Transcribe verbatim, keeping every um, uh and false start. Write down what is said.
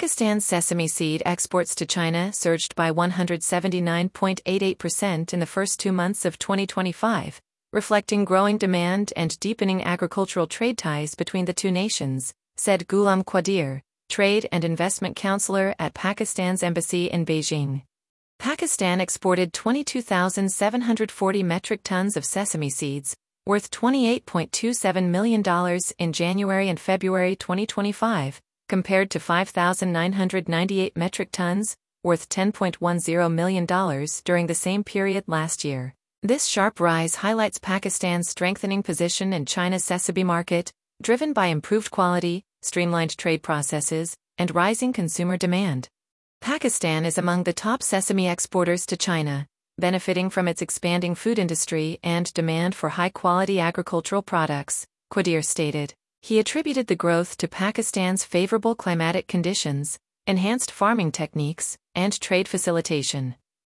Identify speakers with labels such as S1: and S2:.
S1: Pakistan's sesame seed exports to China surged by one hundred seventy-nine point eight eight percent in the first two months of twenty twenty-five, reflecting growing demand and deepening agricultural trade ties between the two nations, said Ghulam Qadir, Trade and Investment Counselor at Pakistan's embassy in Beijing. Pakistan exported twenty-two thousand seven hundred forty metric tons of sesame seeds, worth twenty-eight point two seven million dollars in January and February twenty twenty-five, compared to five thousand nine hundred ninety-eight metric tons, worth ten point one zero million dollars during the same period last year. This sharp rise highlights Pakistan's strengthening position in China's sesame market, driven by improved quality, streamlined trade processes, and rising consumer demand. Pakistan is among the top sesame exporters to China, benefiting from its expanding food industry and demand for high-quality agricultural products, Qadir stated. He attributed the growth to Pakistan's favorable climatic conditions, enhanced farming techniques, and trade facilitation.